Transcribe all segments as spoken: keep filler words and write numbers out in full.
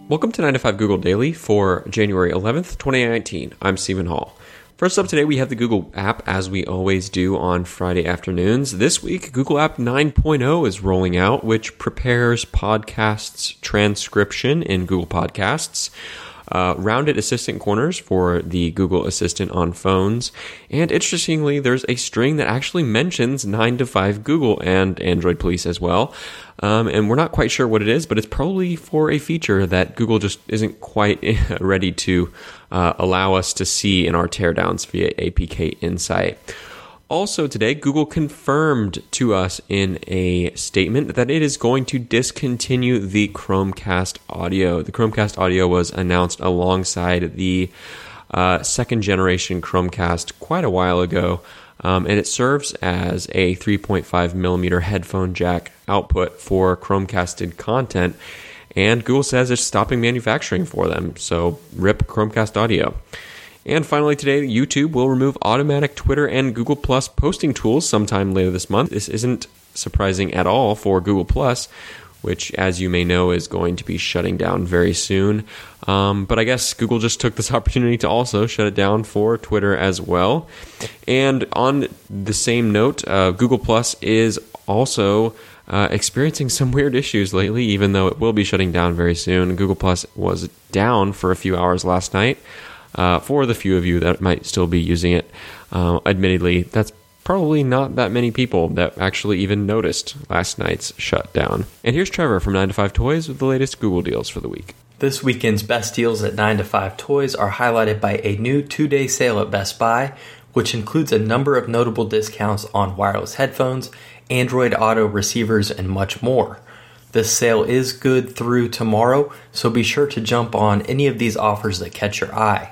Welcome to nine to five Google Daily for January eleventh, twenty nineteen. I'm Stephen Hall. First up today, we have the Google app, as we always do on Friday afternoons. This week, Google App nine point oh is rolling out, which prepares podcasts transcription in Google Podcasts, uh, rounded assistant corners for the Google Assistant on phones, and interestingly, there's a string that actually mentions nine to five Google and Android Police as well. Um, and we're not quite sure what it is, but it's probably for a feature that Google just isn't quite ready to uh, allow us to see in our teardowns via A P K Insight. Also today, Google confirmed to us in a statement that it is going to discontinue the Chromecast audio. The Chromecast audio was announced alongside the uh, second generation Chromecast quite a while ago. Um, and it serves as a three point five millimeter headphone jack output for Chromecasted content, and Google says it's stopping manufacturing for them, so rip Chromecast audio. And finally today, YouTube will remove automatic Twitter and Google Plus posting tools sometime later this month. This isn't surprising at all for Google Plus, which, as you may know, is going to be shutting down very soon. Um, but I guess Google just took this opportunity to also shut it down for Twitter as well. And on the same note, uh, Google Plus is also uh, experiencing some weird issues lately, even though it will be shutting down very soon. Google Plus was down for a few hours last night. Uh, for the few of you that might still be using it, uh, admittedly, that's probably not that many people that actually even noticed last night's shutdown. And here's Trevor from nine to five Toys with the latest Google deals for the week. This weekend's best deals at nine to five Toys are highlighted by a new two-day sale at Best Buy, which includes a number of notable discounts on wireless headphones, Android Auto receivers, and much more. This sale is good through tomorrow, so be sure to jump on any of these offers that catch your eye.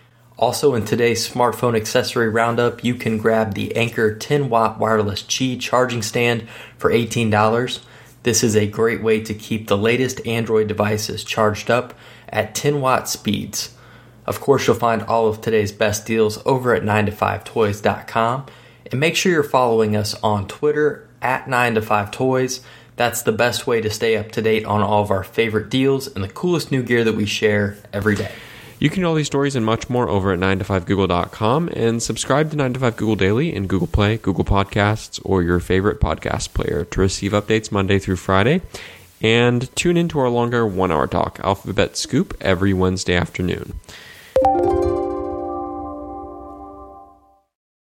Also, in today's smartphone accessory roundup, you can grab the Anker ten watt wireless Qi charging stand for eighteen dollars. This is a great way to keep the latest Android devices charged up at ten watt speeds. Of course, you'll find all of today's best deals over at nine to five toys dot com. And make sure you're following us on Twitter at nine to five toys. That's the best way to stay up to date on all of our favorite deals and the coolest new gear that we share every day. You can know all these stories and much more over at nine to five google dot com, and subscribe to nine to five Google Daily in Google Play, Google Podcasts, or your favorite podcast player to receive updates Monday through Friday. And tune into our longer one-hour talk, Alphabet Scoop, every Wednesday afternoon.